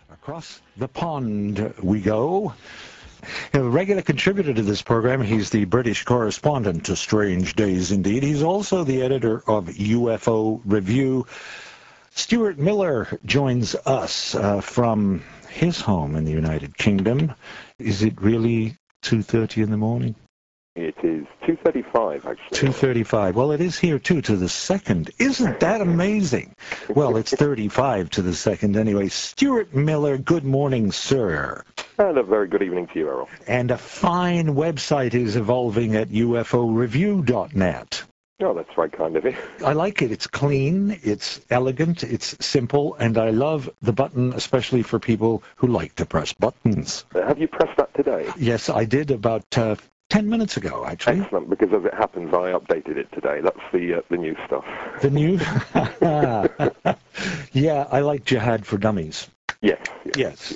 Across the pond we go. A regular contributor to this program, he's the British correspondent to Strange Days Indeed. He's also the editor of UFO Review. Stuart Miller joins us from his home in the United Kingdom. Is it really 2:30 in the morning? It is 2:35, actually. 2:35. Well, it is here, too, to the second. Isn't that amazing? Well, it's 35 to the second anyway. Stuart Miller, good morning, sir. And a very good evening to you, Errol. And a fine website is evolving at uforeview.net. Oh, that's very kind of you. I like it. It's clean, it's elegant, it's simple, and I love the button, especially for people who like to press buttons. Have you pressed that today? Yes, I did about 10 minutes ago, actually. Excellent, because as it happens, I updated it today. That's the new stuff. The new? Yeah, I like Jihad for Dummies. Yes.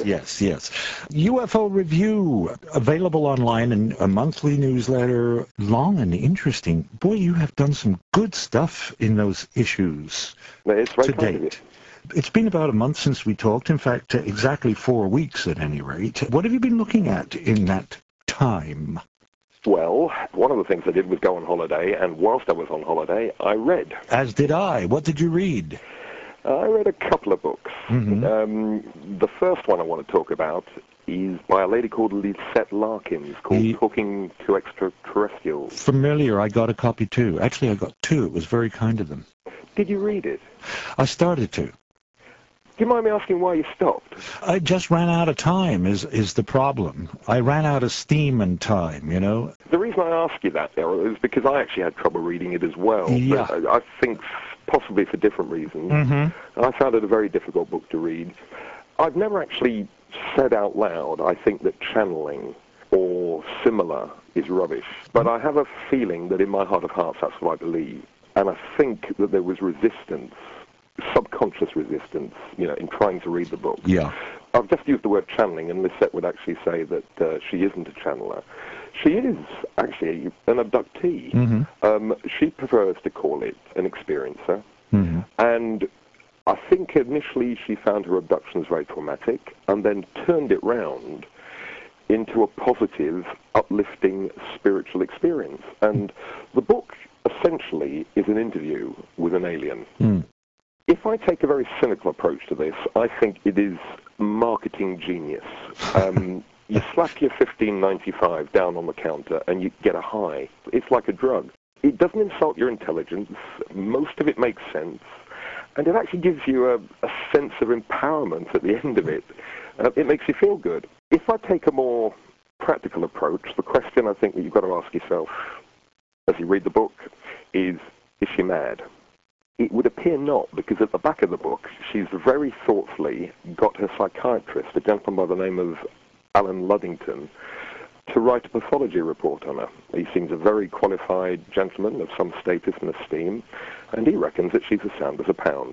UFO Review, available online in a monthly newsletter, long and interesting. Boy, you have done some good stuff in those issues to date. It's been about a month since we talked. In fact, exactly 4 weeks at any rate. What have you been looking at in that time? Well, one of the things I did was go on holiday, and whilst I was on holiday, I read. As did I. What did you read? I read a couple of books. Mm-hmm. The first one I want to talk about is by a lady called Lisette Larkins, called Talking to Extraterrestrials. Familiar. I got a copy too. Actually, I got two. It was very kind of them. Did you read it? I started to. Do you mind me asking why you stopped? I just ran out of time is the problem. I ran out of steam and time, you know. The reason I ask you that, Errol, is because I actually had trouble reading it as well. Yeah. I think possibly for different reasons. Mm-hmm. I found it a very difficult book to read. I've never actually said out loud, I think that channeling or similar is rubbish. But I have a feeling that in my heart of hearts that's what I believe. And I think that there was resistance, subconscious resistance, in trying to read the book. Yeah. I've just used the word channeling, and Lisette would actually say that she isn't a channeler. She is actually an abductee. Mm-hmm. She prefers to call it an experiencer. Mm-hmm. And I think initially she found her abductions very traumatic, and then turned it round into a positive, uplifting spiritual experience. And the book essentially is an interview with an alien. Mm. If I take a very cynical approach to this, I think it is marketing genius. You slap your $15.95 down on the counter and you get a high. It's like a drug. It doesn't insult your intelligence. Most of it makes sense. And it actually gives you a sense of empowerment at the end of it. It makes you feel good. If I take a more practical approach, the question I think that you've got to ask yourself as you read the book is she mad? It would appear not, because at the back of the book, she's very thoughtfully got her psychiatrist, a gentleman by the name of Alan Luddington, to write a pathology report on her. He seems a very qualified gentleman of some status and esteem, and he reckons that she's as sound as a pound.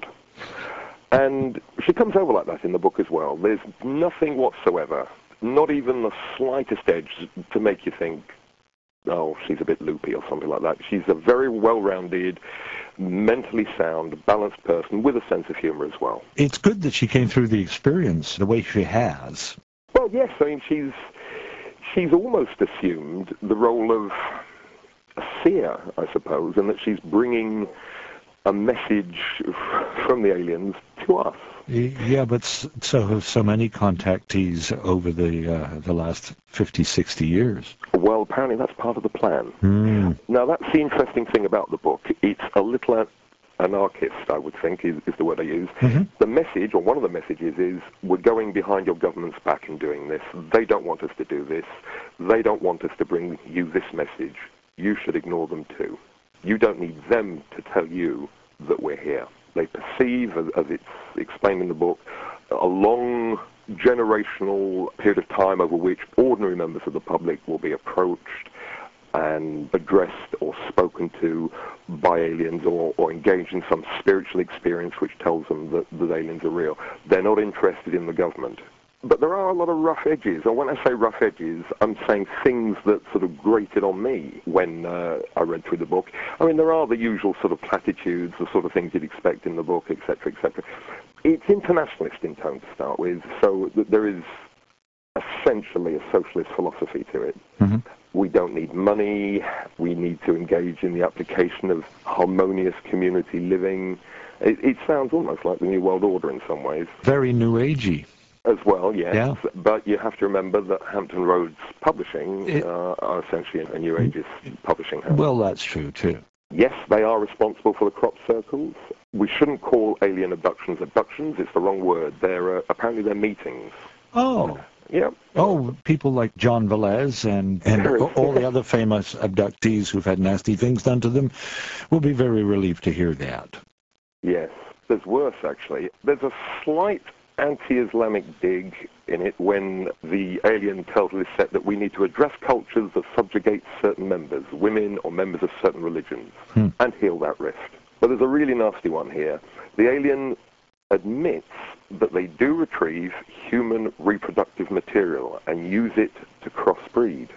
And she comes over like that in the book as well. There's nothing whatsoever, not even the slightest edge to make you think, oh, she's a bit loopy or something like that. She's a very well-rounded, mentally sound, balanced person with a sense of humor as well. It's good that she came through the experience the way she has. Well, yes, I mean, she's almost assumed the role of a seer, I suppose, and that she's bringing a message from the aliens to us. Yeah, but so have so many contactees over the last 50, 60 years. Well, apparently that's part of the plan. Mm. Now, that's the interesting thing about the book. It's a little anarchist, I would think, is the word I use. Mm-hmm. The message, or one of the messages, is we're going behind your government's back and doing this. They don't want us to do this. They don't want us to bring you this message. You should ignore them too. You don't need them to tell you that we're here. They perceive, as it's explained in the book, a long generational period of time over which ordinary members of the public will be approached and addressed or spoken to by aliens or engaged in some spiritual experience which tells them that the aliens are real. They're not interested in the government. But there are a lot of rough edges, and when I say rough edges, I'm saying things that sort of grated on me when I read through the book. I mean, there are the usual sort of platitudes, the sort of things you'd expect in the book, etc., etc. It's internationalist in tone to start with, so there is essentially a socialist philosophy to it. Mm-hmm. We don't need money. We need to engage in the application of harmonious community living. It sounds almost like the New World Order in some ways. Very New Agey. As well, yes. Yeah. But you have to remember that Hampton Roads Publishing are essentially a New Ageist publishing house. Well, that's true, too. Yes, they are responsible for the crop circles. We shouldn't call alien abductions abductions. It's the wrong word. Apparently they're meetings. Oh. Yeah. Oh, people like John Velez and all the other famous abductees who've had nasty things done to them will be very relieved to hear that. Yes. There's worse, actually. There's a slight anti-Islamic dig in it when the alien tells Lisette that we need to address cultures that subjugate certain members, women or members of certain religions, and heal that rift. But there's a really nasty one here. The alien admits that they do retrieve human reproductive material and use it to crossbreed.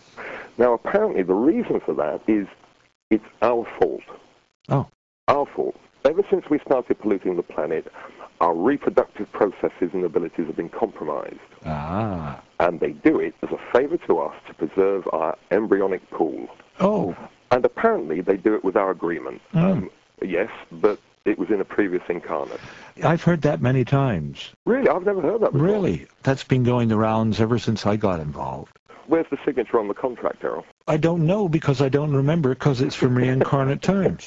Now, apparently the reason for that is it's our fault. Oh. Our fault. Ever since we started polluting the planet, our reproductive processes and abilities have been compromised. Ah. And they do it as a favor to us to preserve our embryonic pool. Oh. And apparently they do it with our agreement. Yes, but it was in a previous incarnate. I've heard that many times. Really? I've never heard that before. Really? That's been going the rounds ever since I got involved. Where's the signature on the contract, Errol? I don't know because I don't remember because it's from reincarnate times.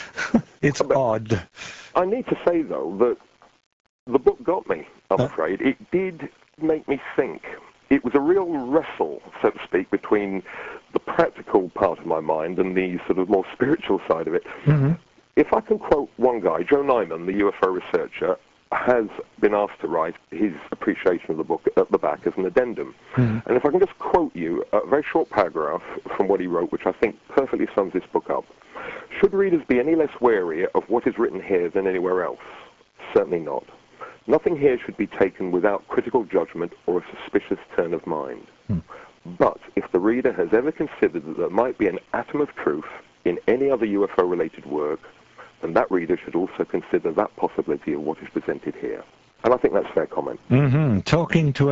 It's odd. I need to say, though, that the book got me, I'm afraid. It did make me think. It was a real wrestle, so to speak, between the practical part of my mind and the sort of more spiritual side of it. Mm-hmm. If I can quote one guy, Joe Nyman, the UFO researcher, has been asked to write his appreciation of the book at the back as an addendum. Mm-hmm. And if I can just quote you a very short paragraph from what he wrote, which I think perfectly sums this book up. Should readers be any less wary of what is written here than anywhere else? Certainly not. Nothing here should be taken without critical judgment or a suspicious turn of mind. But if the reader has ever considered that there might be an atom of truth in any other UFO-related work, then that reader should also consider that possibility of what is presented here. And I think that's a fair comment. Mm-hmm. Talking to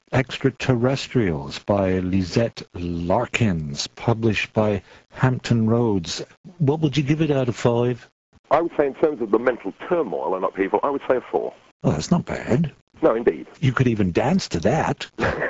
Extraterrestrials by Lisette Larkins, published by Hampton Roads. What would you give it out of 5? I would say in terms of the mental turmoil and upheaval, I would say a 4. Oh, that's not bad. No, indeed. You could even dance to that.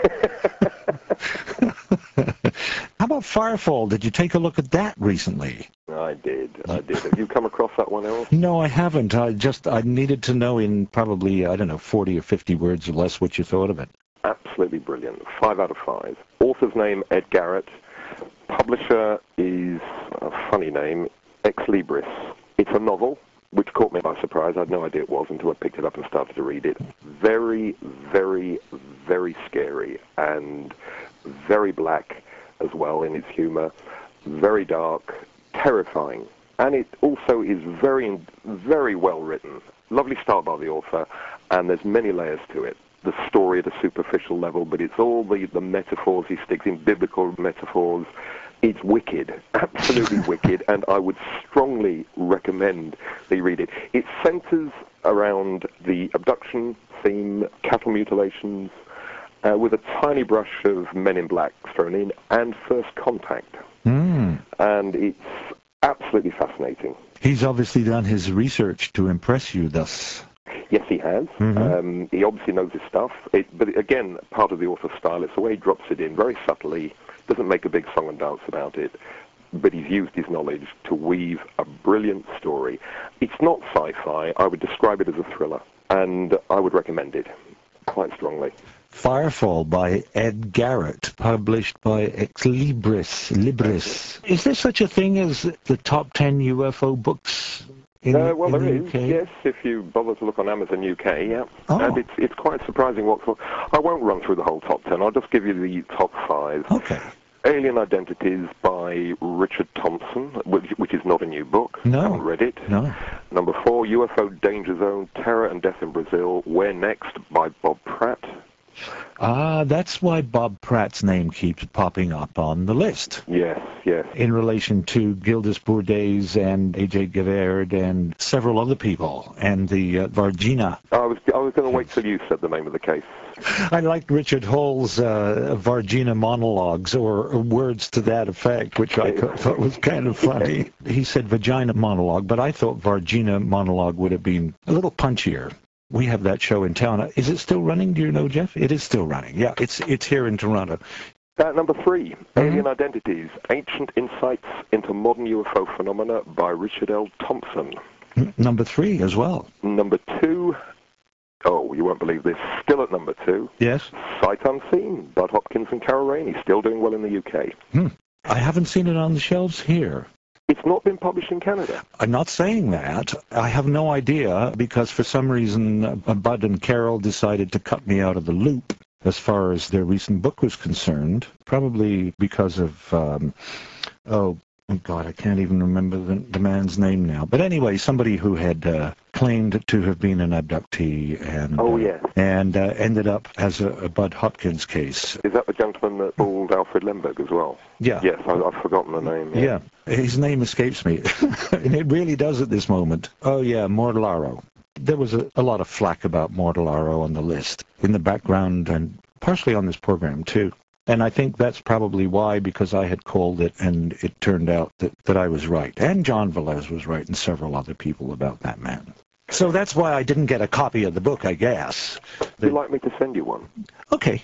How about Firefall? Did you take a look at that recently? I did. Have you come across that one, Errol? No, I haven't. I needed to know in probably, 40 or 50 words or less what you thought of it. Absolutely brilliant. 5 out of 5. Author's name, Ed Garrett. Publisher is a funny name, Ex Libris. It's a novel, which caught me by surprise. I had no idea it was until I picked it up and started to read it. Very, very, very scary and very black as well in its humor. Very dark, terrifying. And it also is very, very well written. Lovely start by the author, and there's many layers to it. The story at a superficial level, but it's all the metaphors. He sticks in biblical metaphors. It's wicked, absolutely wicked, and I would strongly recommend that you read it. It centers around the abduction theme, cattle mutilations, with a tiny brush of Men in Black thrown in, and First Contact. And it's absolutely fascinating. He's obviously done his research to impress you thus. Yes, he has. Mm-hmm. He obviously knows his stuff. But again, part of the author's style, it's the way he drops it in very subtly, doesn't make a big song and dance about it, but he's used his knowledge to weave a brilliant story. It's not sci-fi. I would describe it as a thriller, and I would recommend it quite strongly. Firefall by Ed Garrett, published by Ex Libris. Is there such a thing as the top 10 UFO books well, there the is, UK? yes, if you bother to look on Amazon UK, yeah. Oh. And it's quite surprising I won't run through the whole top 10, I'll just give you the top 5. Okay. Alien Identities by Richard Thompson, which is not a new book. No. I haven't read it. No. Number 4, UFO Danger Zone, Terror and Death in Brazil, Where Next by Bob Pratt. That's why Bob Pratt's name keeps popping up on the list. Yes, yes. In relation to Gildas Bourdays and A.J. Gaverd and several other people, and the Vargina. I was going to wait till you said the name of the case. I liked Richard Hall's Vargina monologues, or words to that effect, which I thought was kind of funny. He said vagina monologue, but I thought Vargina monologue would have been a little punchier. We have that show in town. Is it still running? Do you know, Jeff? It is still running. Yeah, it's here in Toronto. Number 3, Alien Identities, Ancient Insights into Modern UFO Phenomena by Richard L. Thompson. Number 3 as well. Number 2, oh, you won't believe this, still at number 2. Yes. Sight Unseen, Bud Hopkins and Carol Rainey, still doing well in the UK. I haven't seen it on the shelves here. It's not been published in Canada. I'm not saying that. I have no idea, because for some reason Bud and Carol decided to cut me out of the loop as far as their recent book was concerned, probably because of, oh God, I can't even remember the man's name now. But anyway, somebody who had claimed to have been an abductee and and ended up as a Bud Hopkins case. Is that the gentleman that called Alfred Lemberg as well? Yeah. Yes, I've forgotten the name. Yeah, his name escapes me, and it really does at this moment. Oh yeah, Mortellaro. There was a lot of flack about Mortellaro on the list, in the background and partially on this program too. And I think that's probably why, because I had called it and it turned out that I was right. And John Velez was right and several other people about that man. So that's why I didn't get a copy of the book, I guess. Would you like me to send you one? Okay.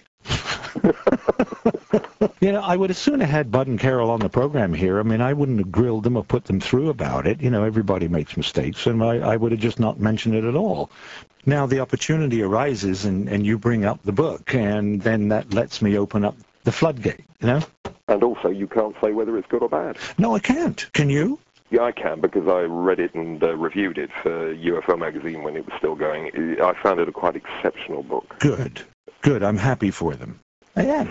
You know, I would as soon have had Bud and Carol on the program here. I mean, I wouldn't have grilled them or put them through about it. You know, everybody makes mistakes, and I would have just not mentioned it at all. Now the opportunity arises, and you bring up the book, and then that lets me open up the floodgate, you know? And also, you can't say whether it's good or bad. No, I can't. Can you? Yeah, I can, because I read it and reviewed it for UFO Magazine when it was still going. I found it a quite exceptional book. Good. Good. I'm happy for them. I am.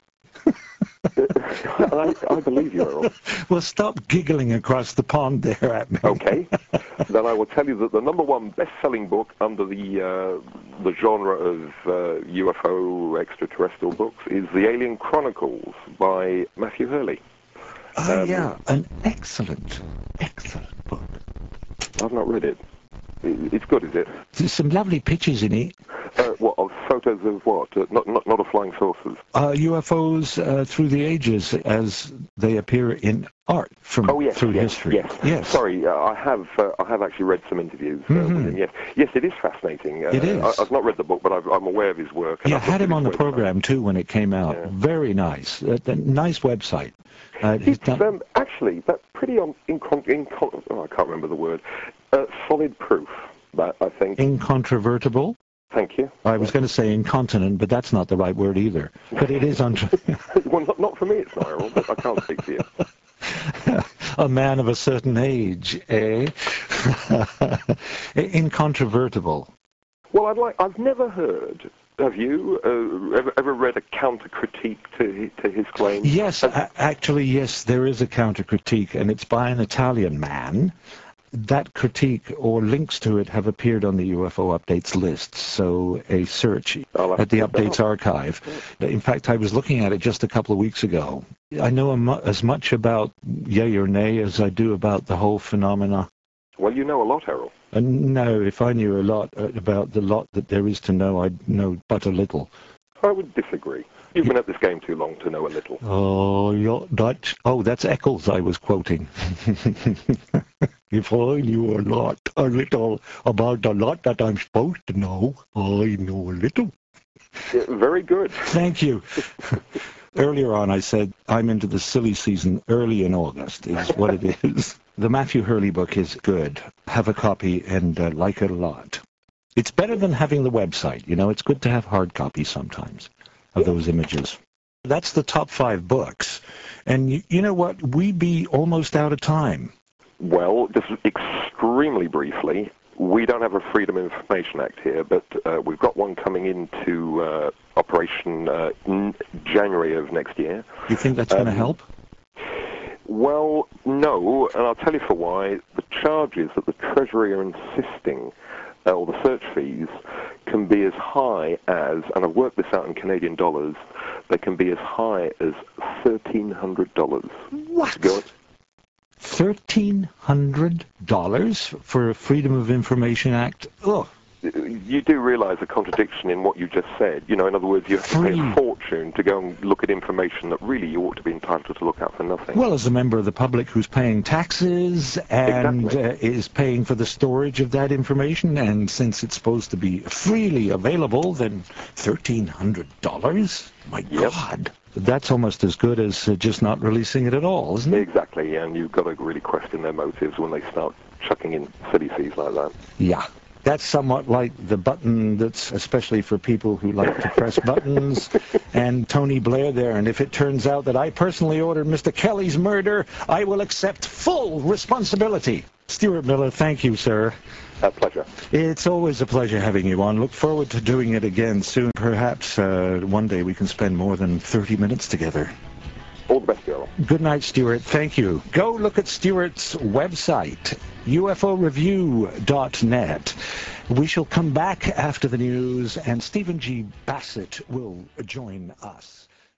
I believe you, Errol. Well, stop giggling across the pond there at me. Okay. Then I will tell you that the number 1 best-selling book under the genre of UFO extraterrestrial books is The Alien Chronicles by Matthew Hurley. Yeah, an excellent book. I've not read it. It's good, is it? There's some lovely pictures in it. What, of photos of what? Not of flying saucers? UFOs through the ages as they appear in art from through history. Yes. Sorry, I have actually read some interviews with him. Yes, it is fascinating. It is. I've not read the book, but I'm aware of his work. Yeah, I had him on the program too when it came out. Yeah. Very nice. Nice website. Actually, that's pretty I can't remember the word. Solid proof, that I think. Incontrovertible? Thank you. I was going to say incontinent, but that's not the right word either. But it is Well, not for me, it's not, Errol, but I can't speak for you. A man of a certain age, eh? Incontrovertible. Well, I've never heard. Have you ever read a counter-critique to his claims? Yes, actually, yes, there is a counter-critique, and it's by an Italian man. That critique or links to it have appeared on the UFO Updates list, so a search at the Updates archive. In fact, I was looking at it just a couple of weeks ago. I know as much about yay or nay as I do about the whole phenomena. Well, you know a lot, Errol. No, if I knew a lot about the lot that there is to know, I'd know but a little. I would disagree. You've been at this game too long to know a little. Oh, you're Dutch. Oh, that's Eccles I was quoting. If I knew a little about the lot that I'm supposed to know, I know a little. Yeah, very good. Thank you. Earlier on, I said I'm into the silly season early in August, is what it is. The Matthew Hurley book is good. Have a copy and like it a lot. It's better than having the website. You know, it's good to have hard copies sometimes of those images. That's the top 5 books. And you know what? We be almost out of time. Well, just extremely briefly, we don't have a Freedom of Information Act here, but we've got one coming into operation in January of next year. You think that's going to help? Well, no, and I'll tell you for why. The charges that the Treasury are insisting, or the search fees, can be as high as, and I've worked this out in Canadian dollars, they can be as high as $1,300. What? $1,300 for a Freedom of Information Act? Ugh. You do realize a contradiction in what you just said. You know, in other words, you have to pay a fortune to go and look at information that really you ought to be entitled to look at for nothing. Well, as a member of the public who's paying taxes and is paying for the storage of that information, and since it's supposed to be freely available, then $1,300? My God. That's almost as good as just not releasing it at all, isn't it? Exactly, and you've got to really question their motives when they start chucking in silly fees like that. Yeah. That's somewhat like the button that's especially for people who like to press buttons and Tony Blair there. And if it turns out that I personally ordered Mr. Kelly's murder, I will accept full responsibility. Stuart Miller, thank you, sir. A pleasure. It's always a pleasure having you on. Look forward to doing it again soon. Perhaps one day we can spend more than 30 minutes together. All the best, Gerald. Good night, Stuart. Thank you. Go look at Stuart's website, uforeview.net. We shall come back after the news, and Stephen G. Bassett will join us.